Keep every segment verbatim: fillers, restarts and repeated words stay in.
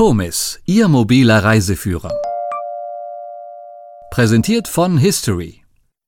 Tomis, Ihr mobiler Reiseführer. Präsentiert von History.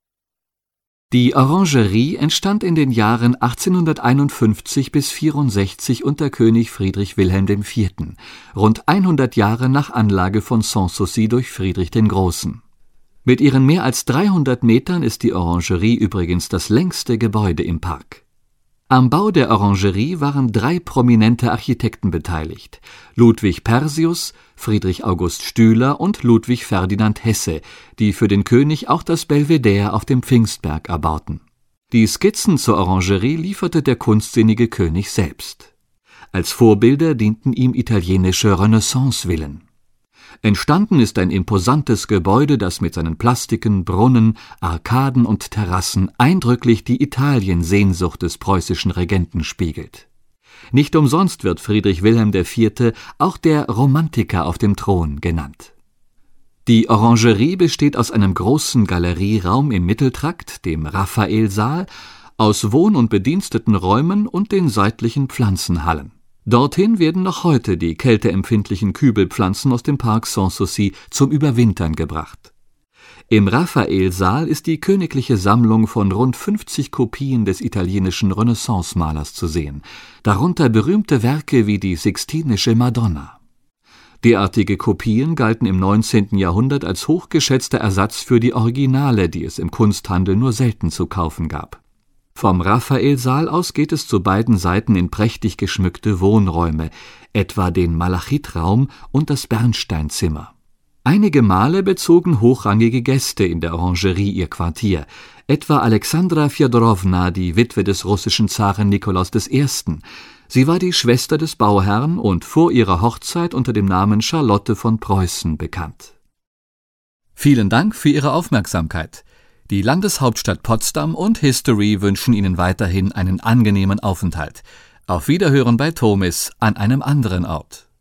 Die Orangerie entstand in den Jahren achtzehnhunderteinundfünfzig bis vierundsechzig unter König Friedrich Wilhelm der Vierte., rund hundert Jahre nach Anlage von Sanssouci durch Friedrich den Großen. Mit ihren mehr als dreihundert Metern ist die Orangerie übrigens das längste Gebäude im Park. Am Bau der Orangerie waren drei prominente Architekten beteiligt: Ludwig Persius, Friedrich August Stüler und Ludwig Ferdinand Hesse, die für den König auch das Belvedere auf dem Pfingstberg erbauten. Die Skizzen zur Orangerie lieferte der kunstsinnige König selbst. Als Vorbilder dienten ihm italienische Renaissance-Villen. Entstanden ist ein imposantes Gebäude, das mit seinen Plastiken, Brunnen, Arkaden und Terrassen eindrücklich die Italien-Sehnsucht des preußischen Regenten spiegelt. Nicht umsonst wird Friedrich Wilhelm der Vierte. auch der Romantiker auf dem Thron genannt. Die Orangerie besteht aus einem großen Galerieraum im Mitteltrakt, dem Raphaelsaal, aus Wohn- und Bedienstetenräumen und den seitlichen Pflanzenhallen. Dorthin werden noch heute die kälteempfindlichen Kübelpflanzen aus dem Park Sanssouci zum Überwintern gebracht. Im Raphaelsaal ist die königliche Sammlung von rund fünfzig Kopien des italienischen Renaissance-Malers zu sehen, darunter berühmte Werke wie die Sixtinische Madonna. Derartige Kopien galten im neunzehnten Jahrhundert als hochgeschätzter Ersatz für die Originale, die es im Kunsthandel nur selten zu kaufen gab. Vom Raphaelsaal aus geht es zu beiden Seiten in prächtig geschmückte Wohnräume, etwa den Malachitraum und das Bernsteinzimmer. Einige Male bezogen hochrangige Gäste in der Orangerie ihr Quartier, etwa Alexandra Fjodorowna, die Witwe des russischen Zaren Nikolaus der Erste. Sie war die Schwester des Bauherrn und vor ihrer Hochzeit unter dem Namen Charlotte von Preußen bekannt. Vielen Dank für Ihre Aufmerksamkeit. Die Landeshauptstadt Potsdam und History wünschen Ihnen weiterhin einen angenehmen Aufenthalt. Auf Wiederhören bei Tomis an einem anderen Ort.